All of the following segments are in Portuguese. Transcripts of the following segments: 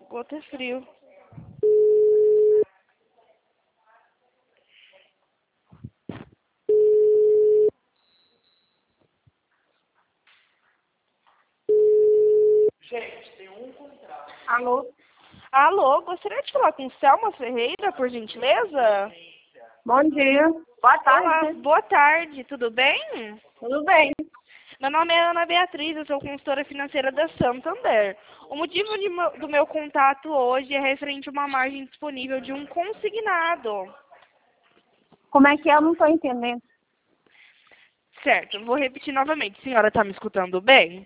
Vou ter frio. Gente, tem um contrato. Alô? Alô, gostaria de falar com Selma Ferreira, por gentileza? Bom dia. Boa Olá, tarde. boa tarde, tudo bem? Tudo bem? Meu nome é Ana Beatriz, eu sou consultora financeira da Santander. O motivo do meu contato hoje é referente a uma margem disponível de um consignado. Como é que é? Eu não estou entendendo. Certo, vou repetir novamente. A senhora está me escutando bem?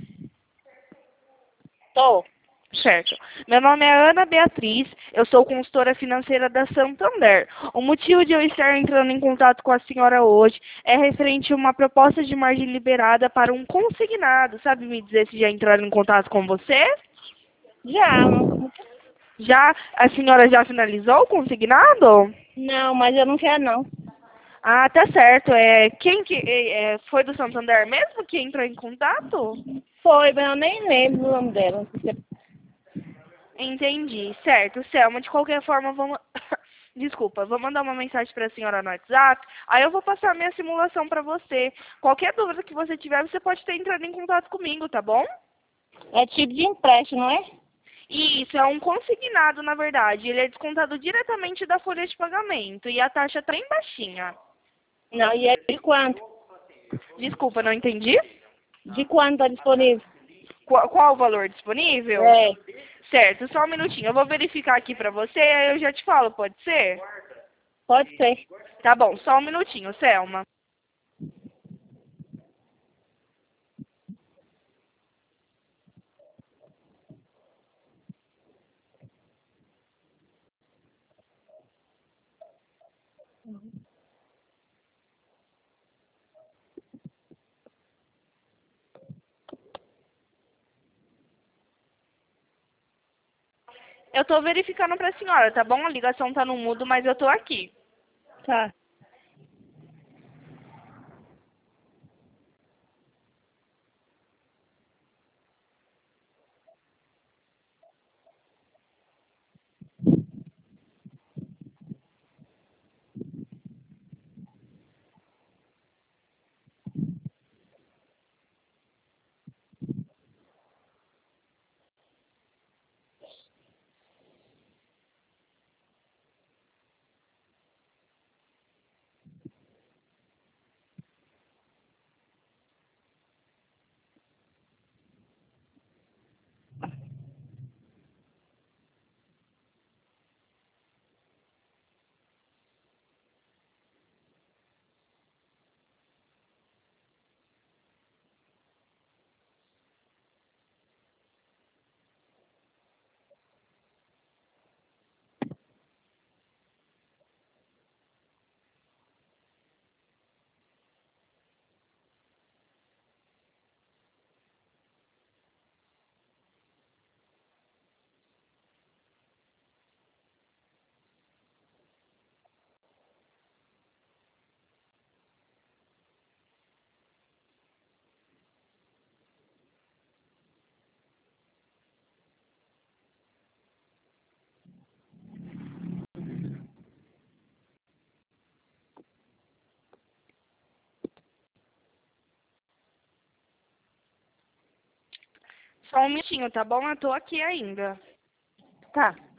Tô. Certo. Meu nome é Ana Beatriz, eu sou consultora financeira da Santander. O motivo de eu estar entrando em contato com a senhora hoje é referente a uma proposta de margem liberada para um consignado. Sabe me dizer se já entraram em contato com você? Já. Já? A senhora já finalizou o consignado? Não, mas eu não quero, não. Ah, tá certo. Foi do Santander mesmo que entrou em contato? Foi, mas eu nem lembro o nome dela. Entendi. Certo, Selma. De qualquer forma, vamos... Desculpa, vou mandar uma mensagem para a senhora no WhatsApp. Aí eu vou passar a minha simulação para você. Qualquer dúvida que você tiver, você pode estar entrando em contato comigo, tá bom? É tipo de empréstimo, não é? E isso é um consignado, na verdade. Ele é descontado diretamente da folha de pagamento. E a taxa tá bem baixinha. Não, e é de quanto? Desculpa, não entendi? De quanto está disponível? Qual o valor disponível? É, Certo, só um minutinho. Eu vou verificar aqui pra você, aí eu já te falo, pode ser? pode ser. Tá bom, só um minutinho, Selma. Eu tô verificando pra senhora, tá bom? A ligação tá no mudo, mas eu tô aqui. Tá. Só um minutinho, tá bom? Eu tô aqui ainda. Tá.